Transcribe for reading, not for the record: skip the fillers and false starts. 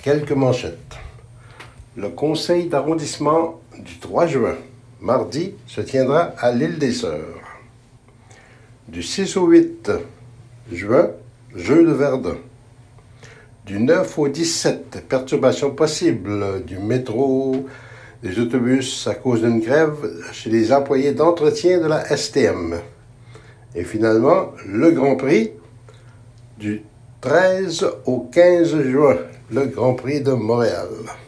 Quelques manchettes. Le conseil d'arrondissement du 3 juin, mardi, se tiendra à l'île des Sœurs. Du 6 au 8 juin, jeu de Verdun. Du 9 au 17, perturbations possibles du métro, des autobus à cause d'une grève chez les employés d'entretien de la STM. Et finalement, le Grand Prix du 13 au 15 juin, le Grand Prix de Montréal.